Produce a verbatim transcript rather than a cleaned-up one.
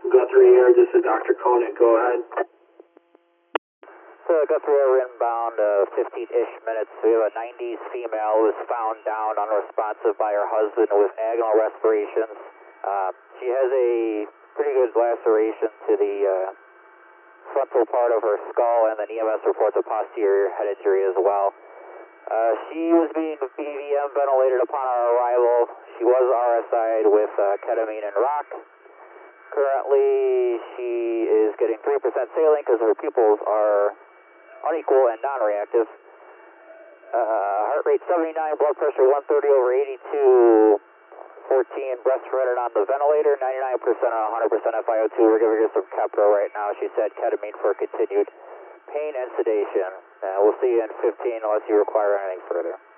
Guthrie here, this is Doctor Conant, go ahead. So Guthrie Air inbound, uh, fifteen-ish minutes. We have a nineties female who was found down unresponsive by her husband with agonal respirations. Uh, she has a pretty good laceration to the uh, frontal part of her skull, and then E M S reports a posterior head injury as well. Uh, she was being B V M ventilated upon our arrival. She was R S I'd with uh, ketamine and rock. Currently, she is getting three percent saline because her pupils are unequal and non-reactive. Uh, heart rate seventy-nine, blood pressure one thirty over eighty-two, fourteen, breaths rendered on the ventilator, ninety-nine percent on one hundred percent F I O two. We're giving her some Kepro right now. She said ketamine for continued pain and sedation. Uh, we'll see you in fifteen unless you require anything further.